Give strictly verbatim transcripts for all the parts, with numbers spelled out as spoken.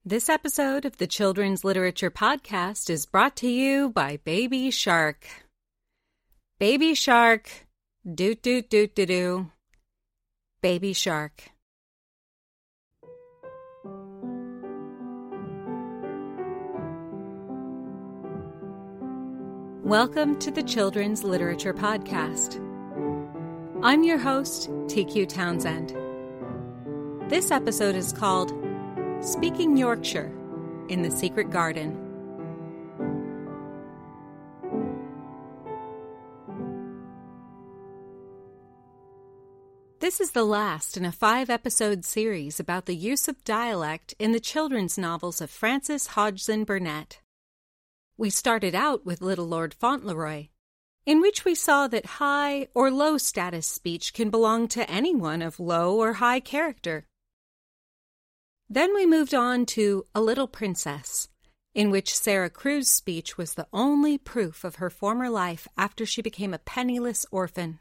This episode of the Children's Literature Podcast is brought to you by Baby Shark. Baby Shark, doot doot doot doo doo. Baby Shark. Welcome to the Children's Literature Podcast. I'm your host, T Q Townsend. This episode is called Speaking Yorkshire in the Secret Garden. This is the last in a five-episode series about the use of dialect in the children's novels of Frances Hodgson Burnett. We started out with Little Lord Fauntleroy, in which we saw that high or low status speech can belong to anyone of low or high character. Then we moved on to A Little Princess, in which Sarah Crewe's speech was the only proof of her former life after she became a penniless orphan.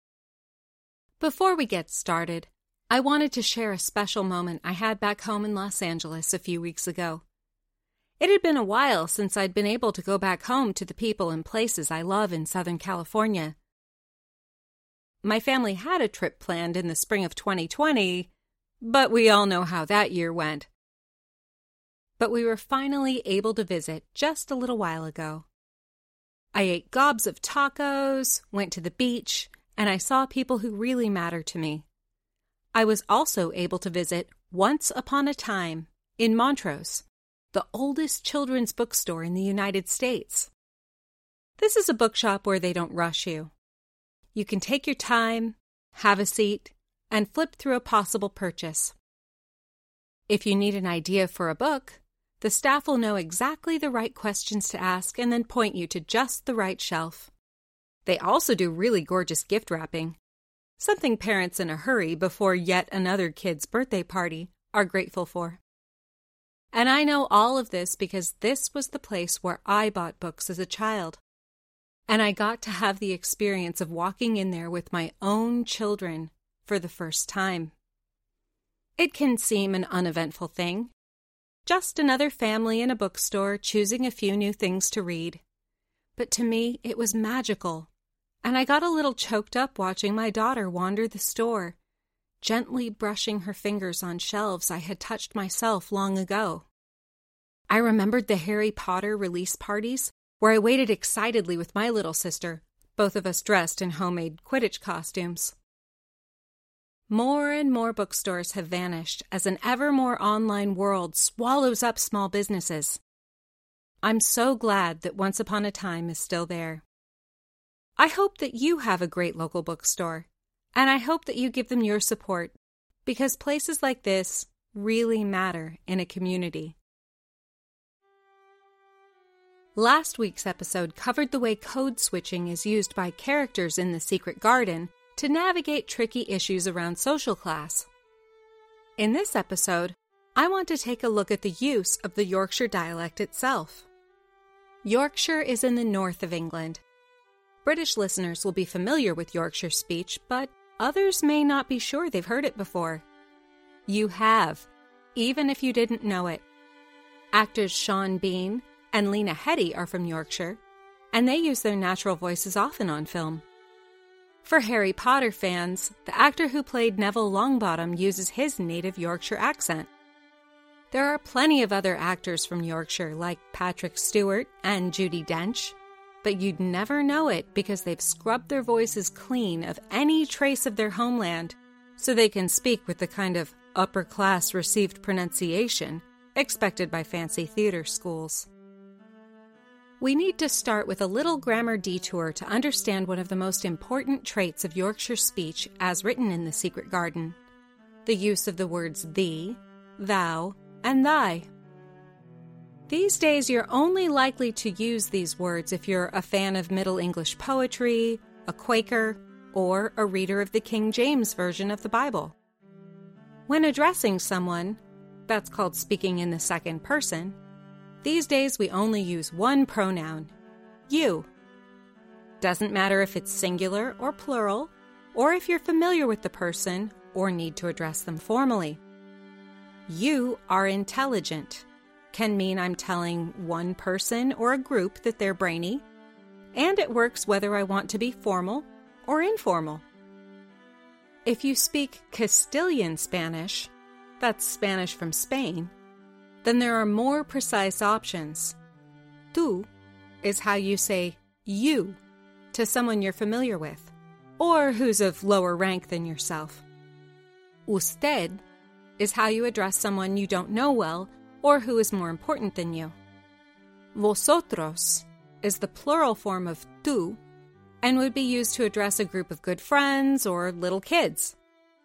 Before we get started, I wanted to share a special moment I had back home in Los Angeles a few weeks ago. It had been a while since I'd been able to go back home to the people and places I love in Southern California. My family had a trip planned in the spring of twenty twenty, but we all know how that year went. But we were finally able to visit just a little while ago. I ate gobs of tacos, went to the beach, and I saw people who really matter to me. I was also able to visit Once Upon a Time in Montrose, the oldest children's bookstore in the United States. This is a bookshop where they don't rush you. You can take your time, have a seat, and flip through a possible purchase. If you need an idea for a book, the staff will know exactly the right questions to ask and then point you to just the right shelf. They also do really gorgeous gift wrapping, something parents in a hurry before yet another kid's birthday party are grateful for. And I know all of this because this was the place where I bought books as a child. And I got to have the experience of walking in there with my own children for the first time. It can seem an uneventful thing. Just another family in a bookstore choosing a few new things to read. But to me, it was magical. And I got a little choked up watching my daughter wander the store, gently brushing her fingers on shelves I had touched myself long ago. I remembered the Harry Potter release parties, where I waited excitedly with my little sister, both of us dressed in homemade Quidditch costumes. More and more bookstores have vanished as an ever more online world swallows up small businesses. I'm so glad that Once Upon a Time is still there. I hope that you have a great local bookstore, and I hope that you give them your support, because places like this really matter in a community. Last week's episode covered the way code switching is used by characters in The Secret Garden to navigate tricky issues around social class. In this episode, I want to take a look at the use of the Yorkshire dialect itself. Yorkshire is in the north of England. British listeners will be familiar with Yorkshire speech, but others may not be sure they've heard it before. You have, even if you didn't know it. Actors Sean Bean and Lena Headey are from Yorkshire, and they use their natural voices often on film. For Harry Potter fans, the actor who played Neville Longbottom uses his native Yorkshire accent. There are plenty of other actors from Yorkshire like Patrick Stewart and Judi Dench, but you'd never know it because they've scrubbed their voices clean of any trace of their homeland so they can speak with the kind of upper-class received pronunciation expected by fancy theater schools. We need to start with a little grammar detour to understand one of the most important traits of Yorkshire speech as written in The Secret Garden, the use of the words thee, thou, and thy. These days, you're only likely to use these words if you're a fan of Middle English poetry, a Quaker, or a reader of the King James Version of the Bible. When addressing someone, that's called speaking in the second person, these days we only use one pronoun, you. Doesn't matter if it's singular or plural, or if you're familiar with the person or need to address them formally. You are intelligent, can mean I'm telling one person or a group that they're brainy, and it works whether I want to be formal or informal. If you speak Castilian Spanish, that's Spanish from Spain, then there are more precise options. Tú is how you say you to someone you're familiar with, or who's of lower rank than yourself. Usted is how you address someone you don't know well or who is more important than you. Vosotros is the plural form of tú and would be used to address a group of good friends or little kids.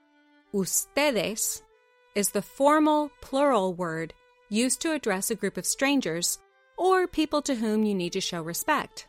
Ustedes is the formal plural word used to address a group of strangers or people to whom you need to show respect.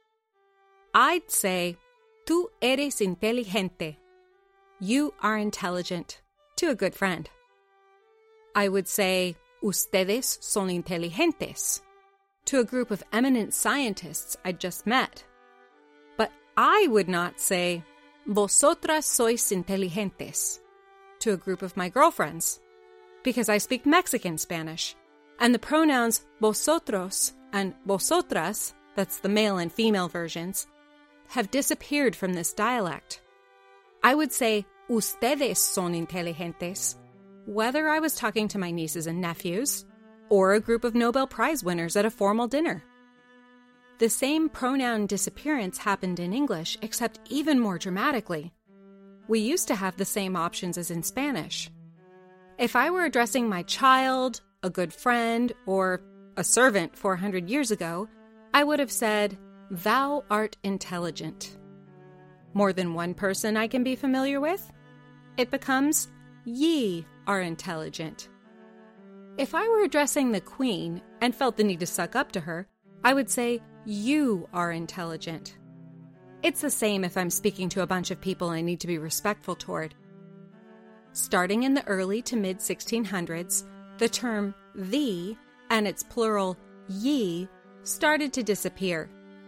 I'd say, tú eres inteligente. You are intelligent, to a good friend. I would say, ustedes son inteligentes, to a group of eminent scientists I'd just met. But I would not say, vosotras sois inteligentes, to a group of my girlfriends, because I speak Mexican Spanish, and the pronouns vosotros and vosotras, that's the male and female versions, have disappeared from this dialect. I would say, ustedes son inteligentes, whether I was talking to my nieces and nephews, or a group of Nobel Prize winners at a formal dinner. The same pronoun disappearance happened in English, except even more dramatically. We used to have the same options as in Spanish. If I were addressing my child, a good friend, or a servant four hundred years ago, I would have said, thou art intelligent. More than one person I can be familiar with? It becomes, ye are intelligent. If I were addressing the Queen and felt the need to suck up to her, I would say, you are intelligent. It's the same if I'm speaking to a bunch of people I need to be respectful toward. Starting in the early to mid sixteen hundreds, the term thee and its plural ye started to disappear.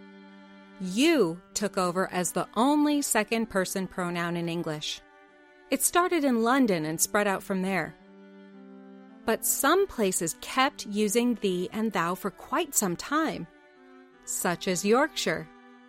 You took over as the only second-person pronoun in English. It started in London and spread out from there. But some places kept using thee and thou for quite some time, such as Yorkshire.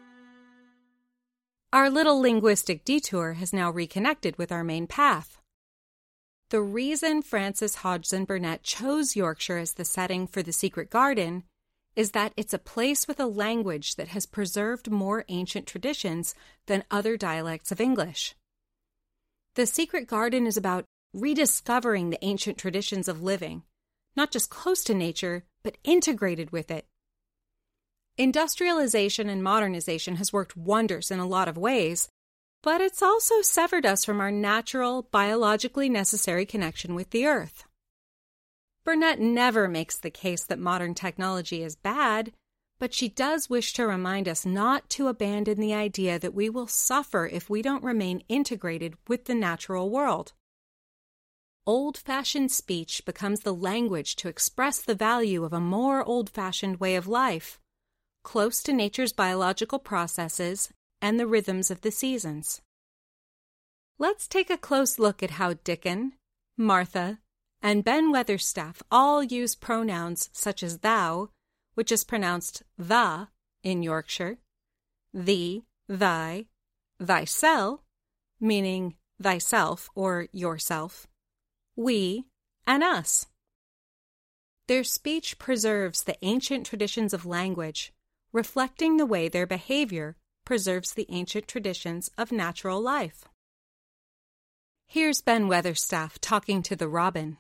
Our little linguistic detour has now reconnected with our main path. The reason Frances Hodgson Burnett chose Yorkshire as the setting for The Secret Garden is that it's a place with a language that has preserved more ancient traditions than other dialects of English. The Secret Garden is about rediscovering the ancient traditions of living, not just close to nature, but integrated with it. Industrialization and modernization has worked wonders in a lot of ways, but it's also severed us from our natural, biologically necessary connection with the earth. Burnett never makes the case that modern technology is bad, but she does wish to remind us not to abandon the idea that we will suffer if we don't remain integrated with the natural world. Old-fashioned speech becomes the language to express the value of a more old-fashioned way of life, close to nature's biological processes and the rhythms of the seasons. Let's take a close look at how Dickon, Martha, and Ben Weatherstaff all use pronouns such as thou, which is pronounced tha in Yorkshire, thee, thy, thysel, meaning thyself or yourself, we, and us. Their speech preserves the ancient traditions of language, reflecting the way their behavior preserves the ancient traditions of natural life. Here's Ben Weatherstaff talking to the robin.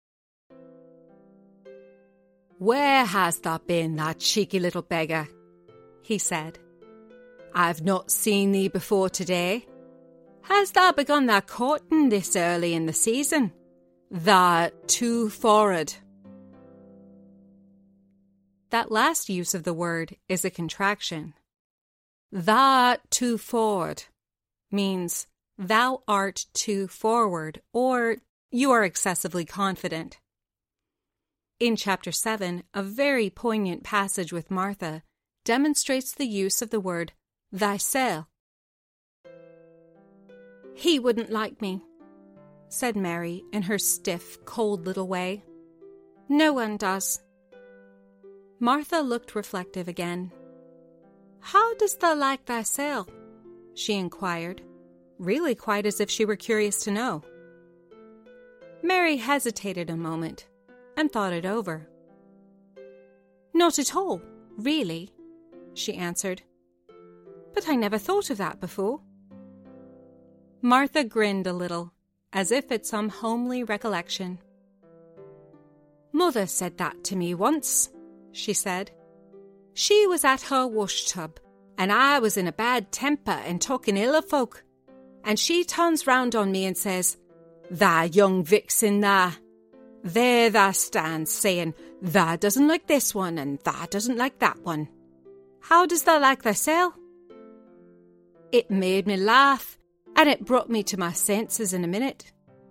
"Where has thou been, thou cheeky little beggar?" he said. "I've not seen thee before today. Has thou begun thy courting this early in the season? Thou'rt too forward." That last use of the word is a contraction. Thou'rt too forward means thou art too forward, or you are excessively confident. In Chapter seven, a very poignant passage with Martha demonstrates the use of the word thysel. "He wouldn't like me," said Mary in her stiff, cold little way. "No one does. Martha looked reflective again. "How dost thou like thyself?" she inquired, really quite as if she were curious to know. Mary hesitated a moment and thought it over. "Not at all, really," she answered. "But I never thought of that before." Martha grinned a little, as if at some homely recollection. "Mother said that to me once," she said. "She was at her wash-tub, and I was in a bad temper and talking ill of folk, and she turns round on me and says, 'Tha young vixen, tha. There tha stands, saying, tha doesn't like this one, and tha doesn't like that one. How does tha like thyself?' It made me laugh, and it brought me to my senses in a minute."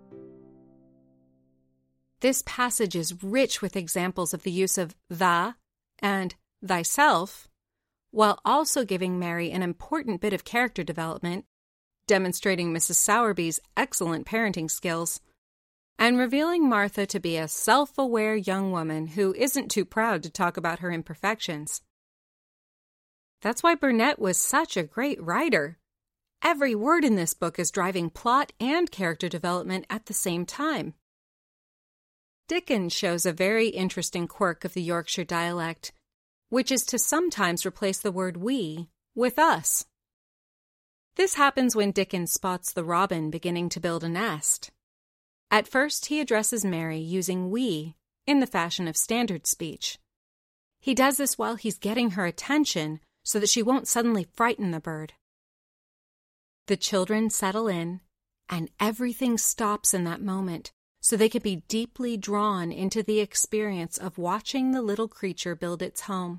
This passage is rich with examples of the use of tha and thyself, while also giving Mary an important bit of character development, demonstrating Missus Sowerby's excellent parenting skills, and revealing Martha to be a self-aware young woman who isn't too proud to talk about her imperfections. That's why Burnett was such a great writer. Every word in this book is driving plot and character development at the same time. Dickens shows a very interesting quirk of the Yorkshire dialect, which is to sometimes replace the word we with us. This happens when Dickens spots the robin beginning to build a nest. At first, he addresses Mary using we in the fashion of standard speech. He does this while he's getting her attention so that she won't suddenly frighten the bird. The children settle in, and everything stops in that moment, so they can be deeply drawn into the experience of watching the little creature build its home.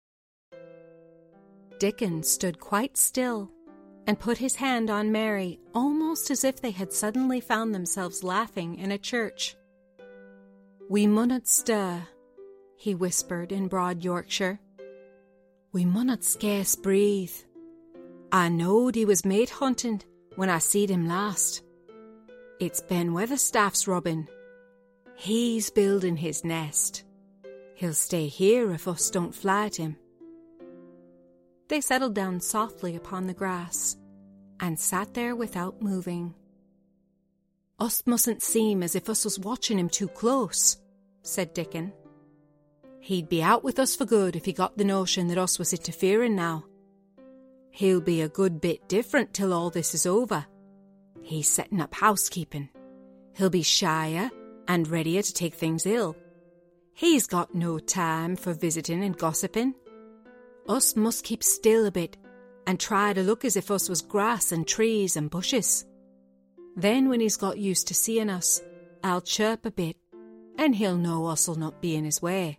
Dickens stood quite still and put his hand on Mary, almost as if they had suddenly found themselves laughing in a church. "We munnot stir," he whispered in broad Yorkshire. "We munnot scarce breathe. I knowed he was mate hunting when I seed him last. It's Ben Weatherstaff's robin. He's building his nest. He'll stay here if us don't fly at him." They settled down softly upon the grass and sat there without moving. "Us mustn't seem as if us was watching him too close," said Dickon. "He'd be out with us for good if he got the notion that us was interfering now. He'll be a good bit different till all this is over. He's setting up housekeeping. He'll be shyer and readier to take things ill. He's got no time for visiting and gossiping. Us must keep still a bit and try to look as if us was grass and trees and bushes. Then when he's got used to seeing us, I'll chirp a bit, and he'll know us'll not be in his way."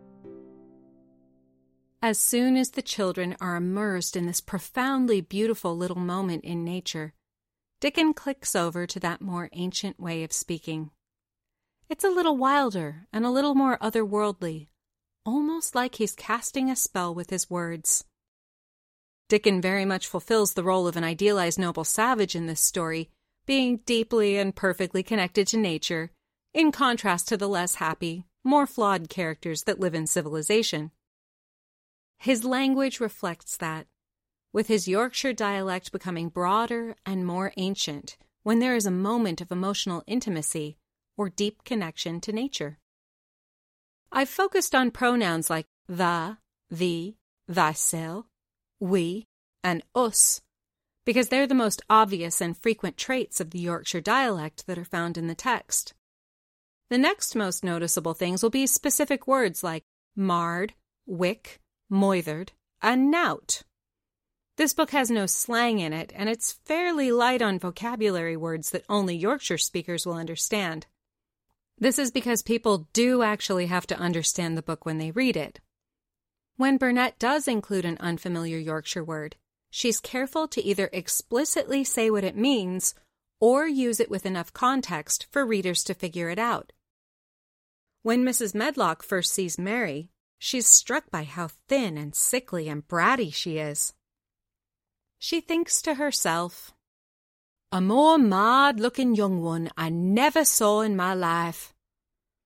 As soon as the children are immersed in this profoundly beautiful little moment in nature, Dickon clicks over to that more ancient way of speaking. It's a little wilder and a little more otherworldly, almost like he's casting a spell with his words. Dickon very much fulfills the role of an idealized noble savage in this story, being deeply and perfectly connected to nature, in contrast to the less happy, more flawed characters that live in civilization. His language reflects that, with his Yorkshire dialect becoming broader and more ancient when there is a moment of emotional intimacy or deep connection to nature. I've focused on pronouns like tha, thee, thyself, we, and us, because they're the most obvious and frequent traits of the Yorkshire dialect that are found in the text. The next most noticeable things will be specific words like marred, wick, moithered, and nout. This book has no slang in it, and it's fairly light on vocabulary words that only Yorkshire speakers will understand. This is because people do actually have to understand the book when they read it. When Burnett does include an unfamiliar Yorkshire word, she's careful to either explicitly say what it means or use it with enough context for readers to figure it out. When Missus Medlock first sees Mary, she's struck by how thin and sickly and bratty she is. She thinks to herself, "A more marred-looking young one I never saw in my life."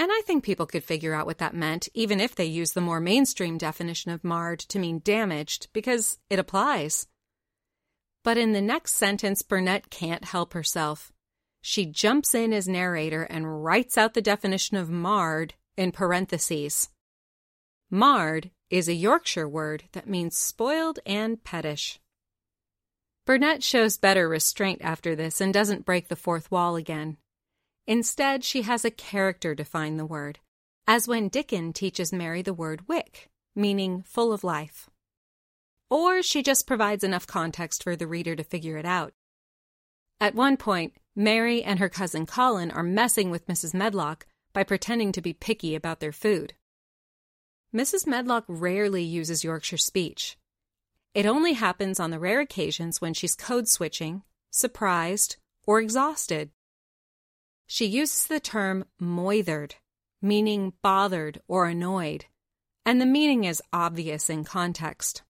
And I think people could figure out what that meant, even if they used the more mainstream definition of marred to mean damaged, because it applies. But in the next sentence, Burnett can't help herself. She jumps in as narrator and writes out the definition of marred in parentheses. Marred is a Yorkshire word that means spoiled and pettish. Burnett shows better restraint after this and doesn't break the fourth wall again. Instead, she has a character define the word, as when Dickon teaches Mary the word wick, meaning full of life. Or she just provides enough context for the reader to figure it out. At one point, Mary and her cousin Colin are messing with Missus Medlock by pretending to be picky about their food. Missus Medlock rarely uses Yorkshire speech. It only happens on the rare occasions when she's code-switching, surprised, or exhausted. She uses the term moithered, meaning bothered or annoyed, and the meaning is obvious in context.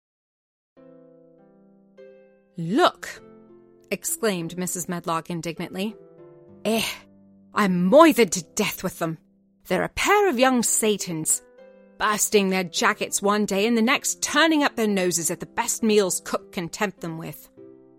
"Look!" exclaimed Missus Medlock indignantly. "Eh, I'm moithered to death with them. They're a pair of young Satans, bursting their jackets one day and the next turning up their noses at the best meals cook can tempt them with."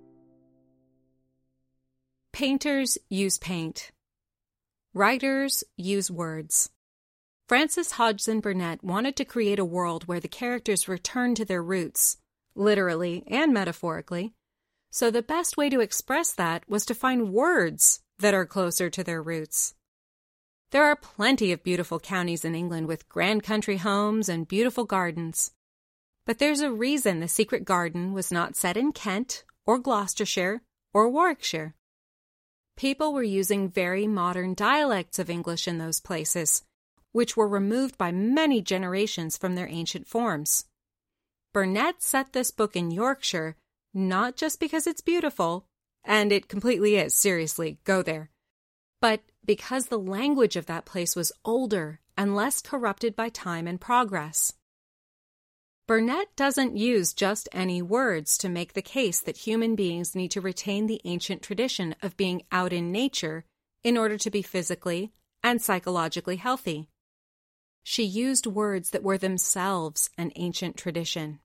Painters use paint. Writers use words. Frances Hodgson Burnett wanted to create a world where the characters return to their roots, literally and metaphorically, so the best way to express that was to find words that are closer to their roots. There are plenty of beautiful counties in England with grand country homes and beautiful gardens. But there's a reason The Secret Garden was not set in Kent or Gloucestershire or Warwickshire. People were using very modern dialects of English in those places, which were removed by many generations from their ancient forms. Burnett set this book in Yorkshire not just because it's beautiful, and it completely is, seriously, go there, but because the language of that place was older and less corrupted by time and progress. Burnett doesn't use just any words to make the case that human beings need to retain the ancient tradition of being out in nature in order to be physically and psychologically healthy. She used words that were themselves an ancient tradition.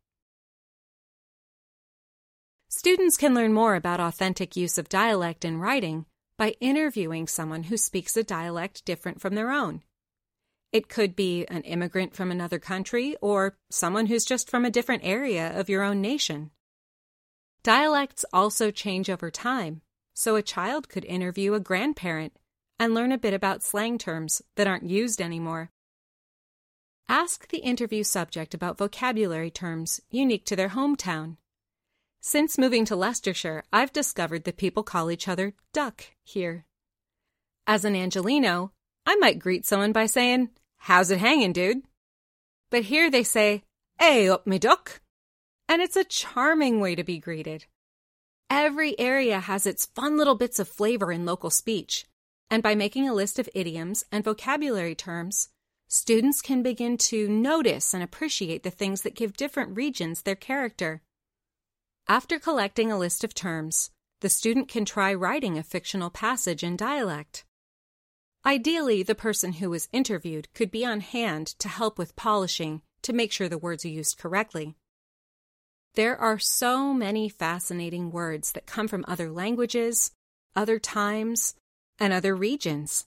Students can learn more about authentic use of dialect in writing by interviewing someone who speaks a dialect different from their own. It could be an immigrant from another country or someone who's just from a different area of your own nation. Dialects also change over time, so a child could interview a grandparent and learn a bit about slang terms that aren't used anymore. Ask the interview subject about vocabulary terms unique to their hometown. Since moving to Leicestershire, I've discovered that people call each other duck here. As an Angelino, I might greet someone by saying, "How's it hanging, dude?" But here they say, "Hey up me duck," and it's a charming way to be greeted. Every area has its fun little bits of flavor in local speech, and by making a list of idioms and vocabulary terms, students can begin to notice and appreciate the things that give different regions their character. After collecting a list of terms, the student can try writing a fictional passage in dialect. Ideally, the person who was interviewed could be on hand to help with polishing to make sure the words are used correctly. There are so many fascinating words that come from other languages, other times, and other regions.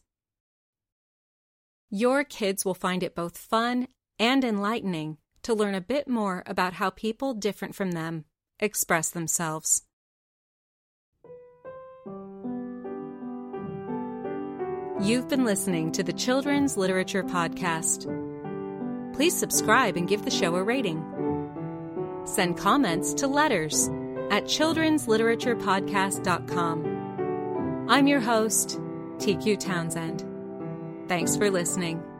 Your kids will find it both fun and enlightening to learn a bit more about how people different from them express themselves. You've been listening to the Children's Literature Podcast. Please subscribe and give the show a rating. Send comments to letters at children's literature podcast dot com. I'm your host, T Q Townsend. Thanks for listening.